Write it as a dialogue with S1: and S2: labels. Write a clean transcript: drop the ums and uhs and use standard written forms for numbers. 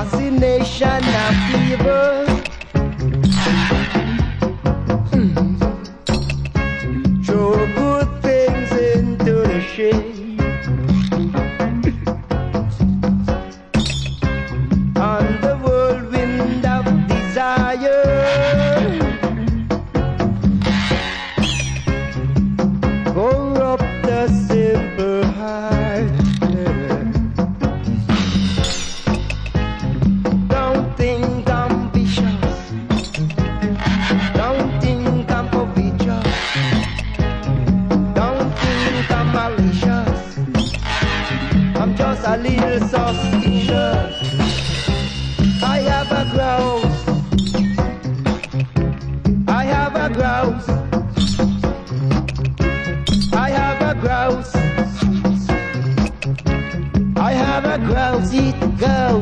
S1: fascination of evil. Throw good things into the shade. On the whirlwind of desire, corrupt the simple heart. Don't think I'm vicious, don't think I'm covetous, don't think I'm malicious, I'm just a little suspicious. I have a grouse, I have a grouse, I have a grouse, I have a grouse, it goes.